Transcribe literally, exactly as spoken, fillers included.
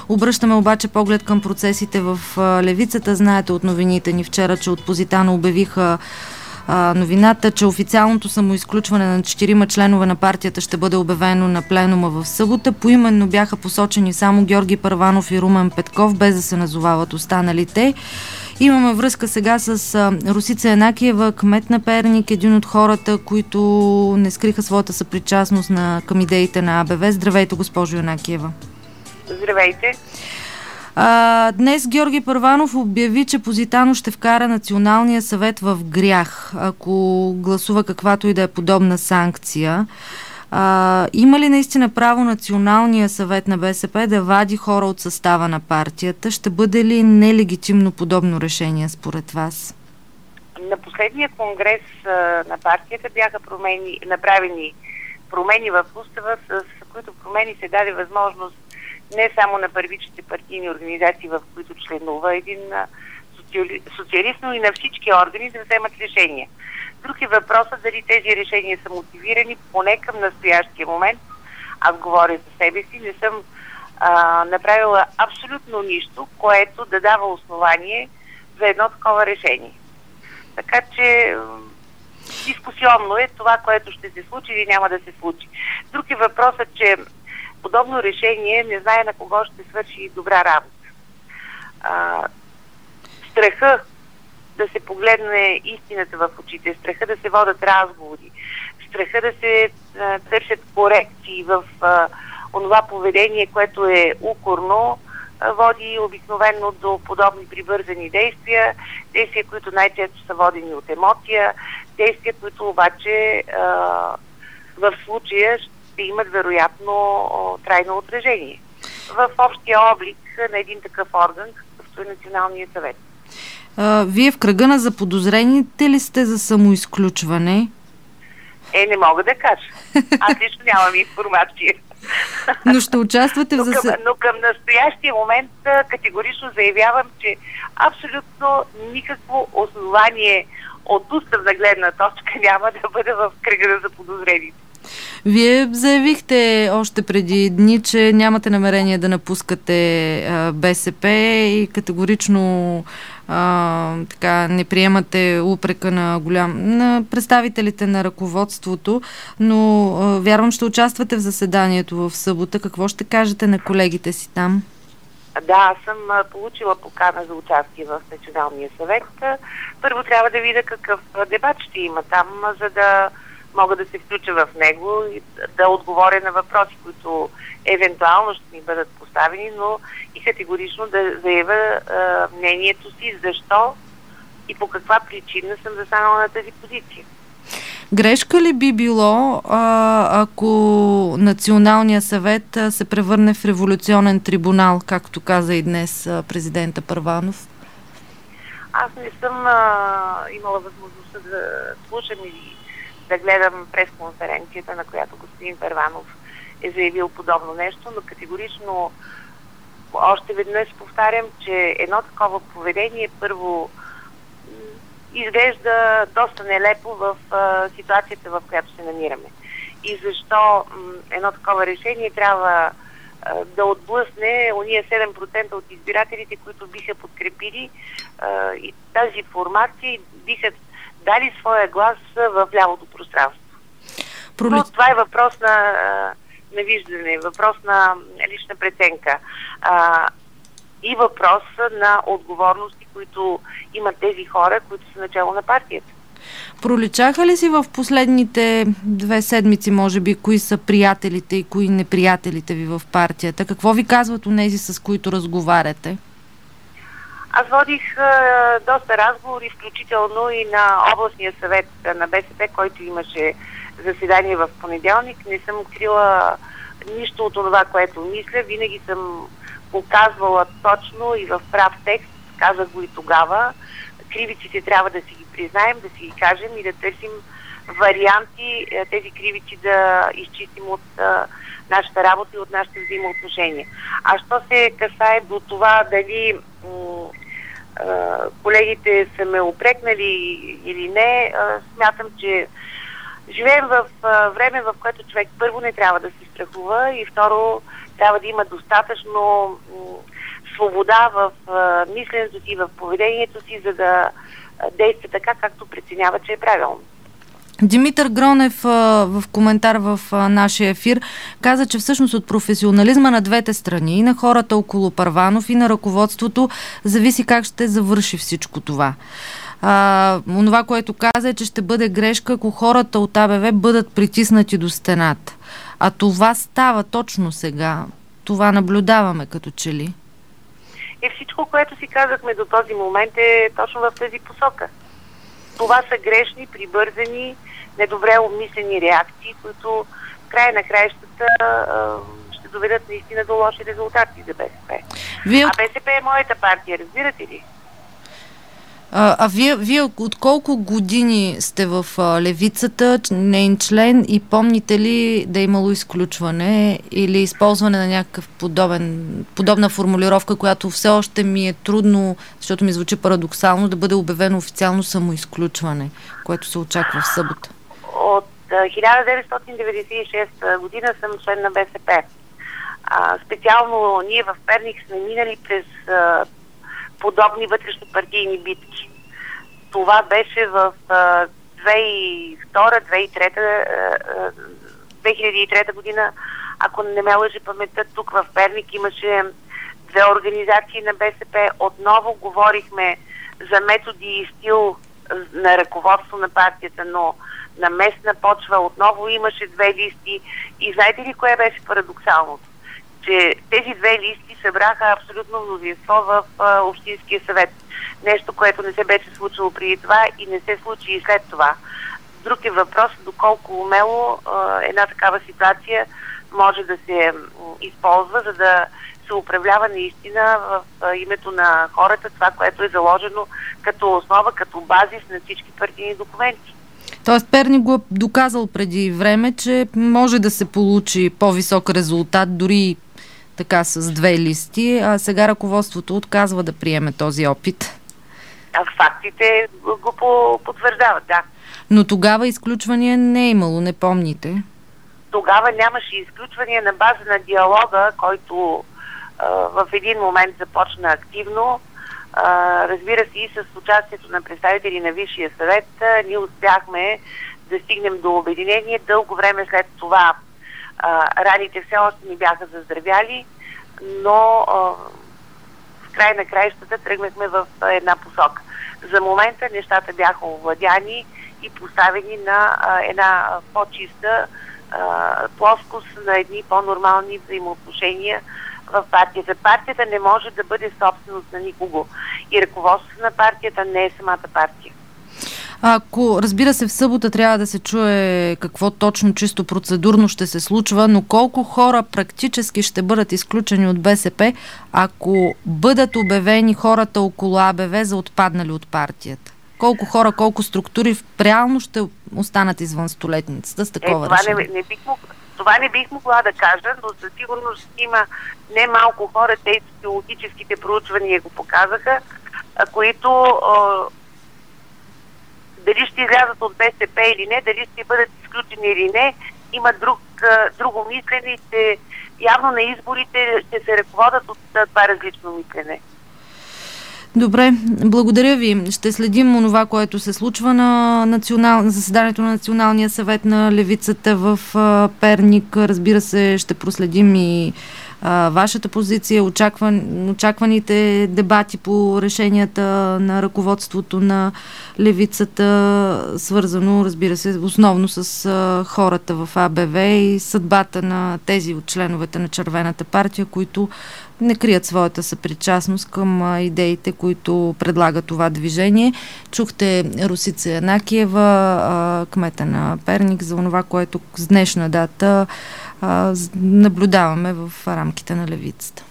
Обръщаме обаче поглед към процесите в левицата. Знаете от новините ни вчера, че от Позитано обявиха а, новината, че официалното самоизключване на четирима членове на партията ще бъде обявено на пленума в събота. Поименно бяха посочени само Георги Първанов и Румен Петков, без да се назовават останалите. Имаме връзка сега с а, Росица Янакиева, кмет на Перник, един от хората, които не скриха своята съпричастност на, към идеите на АБВ. Здравейте, госпожо Янакиева. Здравейте. А, днес Георги Първанов обяви, че Позитано ще вкара Националния съвет в грях, ако гласува каквато и да е подобна санкция. А, има ли наистина право Националния съвет на БСП да вади хора от състава на партията? Ще бъде ли нелегитимно подобно решение според вас? На последния конгрес а, на партията бяха промени, направени промени в устава, с които промени се даде възможност не само на първичните партийни организации, в които членува един социали... социалист, но и на всички органи да вземат решения. Друг е въпросът дали тези решения са мотивирани, поне към настоящия момент. Аз говоря за себе си, не съм а, направила абсолютно нищо, което да дава основание за едно такова решение. Така че дискусионно е това, което ще се случи или няма да се случи. Друг е въпросът, че подобно решение не знае на кого ще свърши добра работа. А, страха да се погледне истината в очите, страха да се водят разговори, страха да се а, търсят корекции в а, онова поведение, което е укорно, а, води обикновено до подобни прибързани действия, действия, които най-често са водени от емоция, действия, които обаче а, в случая ще имат вероятно о, трайно отражение в общия облик на един такъв орган, какъвто е Националния съвет. А, вие в кръга на заподозрените ли сте за самоизключване? Е, не мога да кажа. Аз лично нямам информация. Но ще участвате в засед... но, но към настоящия момент категорично заявявам, че абсолютно никакво основание от уставна гледна точка няма да бъде в кръга на заподозрените. Вие заявихте още преди дни, че нямате намерение да напускате а, БСП и категорично а, така, не приемате упрека на, голям, на представителите на ръководството, но а, вярвам, ще участвате в заседанието в събота. Какво ще кажете на колегите си там? Да, аз съм получила покана за участие в Националния съвет. Първо трябва да видя какъв дебат ще има там, за да мога да се включа в него и да отговоря на въпроси, които евентуално ще ми бъдат поставени, но и категорично да заявя а, мнението си, защо и по каква причина съм застанала на тази позиция. Грешка ли би било, а, ако Националния съвет а, се превърне в революционен трибунал, както каза и днес а, президента Първанов? Аз не съм а, имала възможността да слушам или да гледам пресконференцията, на която господин Първанов е заявил подобно нещо, но категорично още веднъж повтарям, че едно такова поведение първо изглежда доста нелепо в а, ситуацията, в която се намираме. И защо м, едно такова решение трябва а, да отблъсне ония седем процента от избирателите, които биха подкрепили а, и тази формация и биха дали своя глас в лявото пространство. Пролет... Но това е въпрос на, на виждане, въпрос на лична преценка а, и въпрос на отговорности, които имат тези хора, които са начало на партията. Проличаха ли си в последните две седмици, може би, кои са приятелите и кои неприятелите ви в партията? Какво ви казват онези, с които разговаряте? Аз водих а, доста разговори, включително и на областния съвет на БСП, който имаше заседание в понеделник. Не съм крила нищо от това, което мисля. Винаги съм показвала точно и в прав текст. Казах го и тогава. Кривиците трябва да си ги признаем, да си ги кажем и да търсим варианти тези кривици да изчистим от а, нашата работа и от нашите взаимоотношения. А що се касае до това дали м- а, колегите са ме упрекнали или не, а, смятам, че живеем в а, време, в което човек първо не трябва да се страхува и второ трябва да има достатъчно свобода в а, мисленето си, в поведението си, за да действа така, както преценява, че е правилно. Димитър Гронев в коментар в нашия ефир каза, че всъщност от професионализма на двете страни, и на хората около Първанов, и на ръководството, зависи как ще завърши всичко това. А, онова, което каза, е, че ще бъде грешка, ако хората от АБВ бъдат притиснати до стената. А това става точно сега. Това наблюдаваме като че ли. И всичко, което си казахме до този момент, е точно в тази посока. Това са грешни, прибързани, недобре обмислени реакции, които в края на краищата ще доведат наистина до лоши резултати за БСП. Вие... А БСП е моята партия, разбирате ли? А, а вие, вие от колко години сте в а, левицата, нейн член, и помните ли да е имало изключване или използване на някакъв подобен, подобна формулировка, която все още ми е трудно, защото ми звучи парадоксално, да бъде обявено официално самоизключване, което се очаква в събота? От а, хиляда деветстотин деветдесет и шеста година съм член на БСП. А, специално ние в Перник сме минали през а, подобни вътрешнопартийни битки. Това беше в две хиляди и втора - две хиляди и трета година, ако не ме лъже паметта, тук в Перник имаше две организации на БСП. Отново говорихме за методи и стил на ръководство на партията, но на местна почва отново имаше две листи. И знаете ли кое беше парадоксалното? Че тези две листи събраха абсолютно мнозинство в а, Общинския съвет. Нещо, което не се беше случило преди това и не се случи и след това. Друг е въпрос доколко умело а, една такава ситуация може да се м, използва, за да се управлява наистина в а, името на хората, това, което е заложено като основа, като базис на всички партийни документи. Тоест Перник го е доказал преди време, че може да се получи по-висок резултат, дори така с две листи, а сега ръководството отказва да приеме този опит. А фактите го потвърждават, да. Но тогава изключвания не е имало, не помните? Тогава нямаше изключвания на база на диалога, който а, в един момент започна активно. А, разбира се, и с участието на представители на Висшия съвет, а, ние успяхме да стигнем до обединение. Дълго време след това а, раните все още ни бяха заздравяли, но а, в край на краищата тръгнахме в а, една посока. За момента нещата бяха овладяни и поставени на а, една по-чиста а, плоскост, на едни по-нормални взаимоотношения в партията. Партията не може да бъде собственост на никого. И ръководството на партията не е самата партия. Ако, разбира се, в събота трябва да се чуе какво точно чисто процедурно ще се случва, но колко хора практически ще бъдат изключени от БСП, ако бъдат обявени хората около АБВ за отпаднали от партията? Колко хора, колко структури реално ще останат извън столетницата с такова е, това решение? Не, не бих мог, това не бих могла да кажа, но със сигурност има не малко хора, те социологическите проучвания го показаха, които дали ще излязат от БСП или не, дали ще бъдат изключени или не, има друг, друго мислене и ще, явно на изборите ще се ръководят от това различно мислене. Добре, благодаря ви. Ще следим онова, което се случва на, национал... на заседанието на Националния съвет на левицата в а, Перник. Разбира се, ще проследим и а, вашата позиция, очакван... очакваните дебати по решенията на ръководството на левицата, свързано, разбира се, основно с а, хората в АБВ и съдбата на тези от членовете на Червената партия, които не крият своята съпричастност към а, идеите, които предлага това движение. Чухте Росица Янакиева, а, кмета на Перник, за това, което с днешна дата а, наблюдаваме в рамките на левицата.